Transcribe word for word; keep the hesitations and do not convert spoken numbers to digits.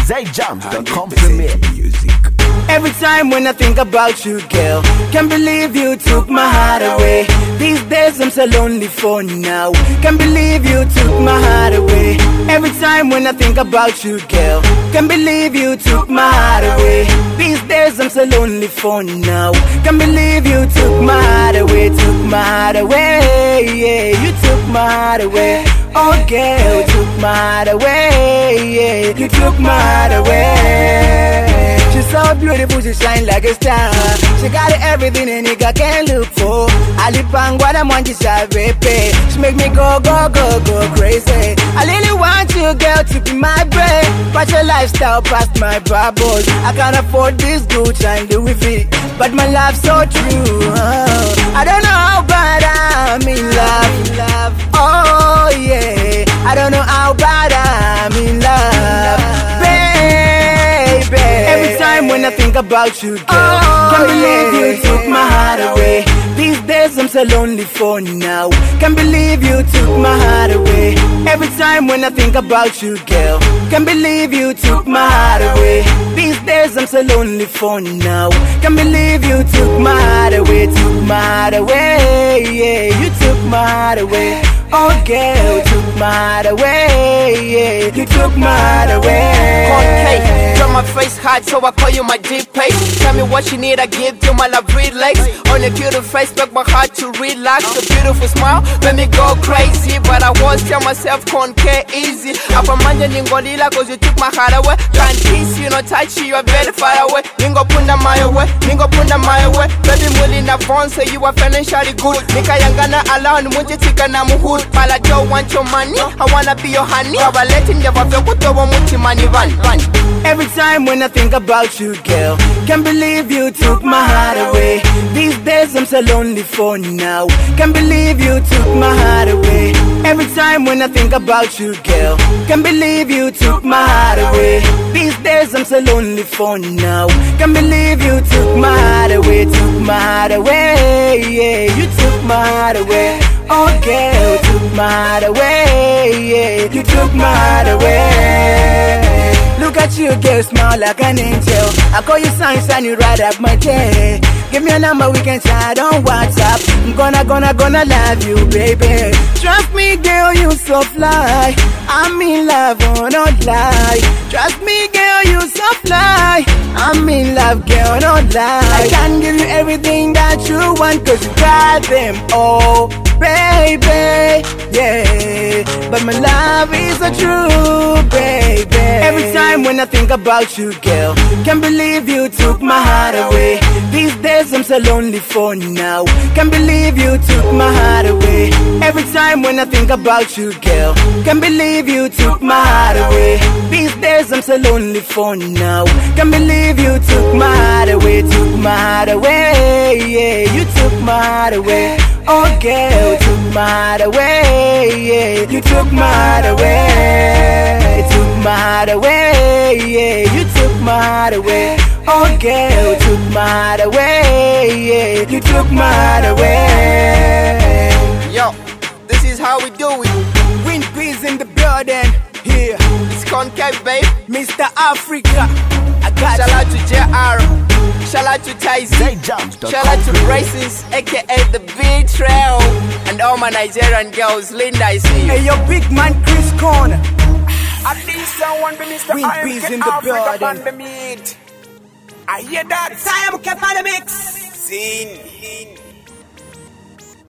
zay jams dot com premiere music. Every time when I think about you, girl, can't believe you took my heart away. These days I'm so lonely for now. Can't believe you took my heart away. Every time when I think about you, girl, can't believe you took my heart away. These days I'm so lonely for now. Can't believe you took my heart away, took my heart away. Yeah, you took my heart away. Oh girl, you took my heart away. Yeah, you took my heart away. She's so beautiful, she shine like a star. She got everything a nigga can look for. Alipang what I'm on, she's a baby. She make me go, go, go, go crazy. I really want you, girl, to be my brain. But your lifestyle past my bubbles. I can't afford this Gucci and Louis V, but my love's so true. Oh, I don't know how bad I'm in love. Oh yeah, I don't know how bad I'm in love, baby. Every time when I think about you, girl, oh, can't believe yeah. you took my heart away. These days I'm so lonely for now. Can't believe you took my heart away. Every time when I think about you, girl, can't believe you took my heart away. These days I'm so lonely for now. Can't believe you took my heart away, took my heart away. Yeah, you took my heart away. Oh girl, you took my heart away. Yeah, you took my heart away. Okay, draw my face hard, so I call you my deep pace. Tell me what you need, I give you my love relax. On your cute face, make my heart to relax. A beautiful smile, make me go crazy. But I won't tell myself, can't care easy. I'm from Manja Ningolila, cause you took my heart away. Can't kiss you, no touch you, you're very far away. Ningo punda my way, Ningo punda my way. Baby muli na phone, say you are financially good. Nika yangana alone, munje tika na muhud. But I don't want your money, I wanna be your honey. But letting you have your kutobo muti money run, run. Every time when I think about you, girl, can't believe you took my heart away. These days I'm so lonely for now. Can't believe you took my heart away. Every time when I think about you, girl, can't believe you took my heart away. These days I'm so lonely for now. Can't believe you took my heart away, took my heart away. Yeah, you took my heart away. Oh girl, you took my heart away. Yeah, you took my heart away. Look at you, girl, smile like an angel. I call you sunshine, you right up my day. Give me a number, we can chat on WhatsApp. I'm gonna, gonna, gonna love you, baby. Trust me, girl, you so fly. I'm in love, oh, not lie. Trust me, girl, you so fly. I'm in love, girl, not lie. I can give you everything that you want, cause you got them all, baby, yeah. But my love is so true, baby. Every time when I think about you, girl, can't believe you took my heart away. These days I'm so lonely for now. Can't believe you took my heart away. Every time when I think about you, girl, can't believe you took my heart away. These days I'm so lonely for now. Can't believe you took my heart away, took my heart away. Yeah, you took my heart away. Oh girl, you took my heart away. Yeah, you took my heart away. You took my heart away. Yeah, you took my heart away. Oh girl, you took my heart away. Yeah, you took my heart away. Yo, this is how we do it. Wind breeze in the building. Here, it's Concave, babe. Mister Africa. I got Shout out to J R. Shout out to Ty Z. Shout out to Braces, aka the Big Trail. And all my Nigerian girls, Linda, I see you. Hey, your big man, Chris Corner. At least someone be Mister Wind breeze in the building. The meat. I hear that. Time kept on the mix. Scene.